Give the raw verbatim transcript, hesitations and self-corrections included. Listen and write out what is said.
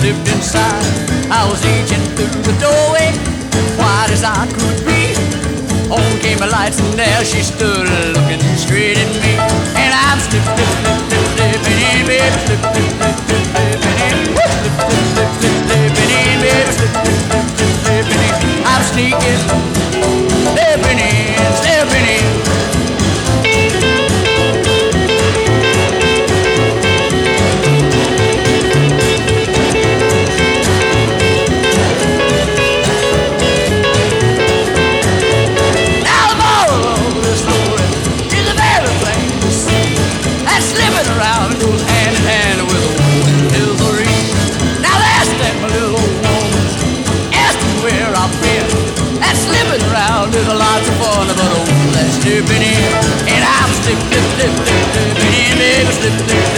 slipped inside. I was reaching through the doorway, quiet as I could be. On came the lights and there she stood, looking straight at me. And I'm slip, slip, slip, slip, slipping in, baby, slip, slip, slip, slip, slipping in, slip, slip, slip, slip, slipping in, baby, slip, slip, slip, slip, slipping in. I'm sneaking, slipping in, slipping in. There's a lot of fun, but oh, that's slipping in. And I'm slip, slip, slip, slip, slipping in, baby, slip, slip, slip.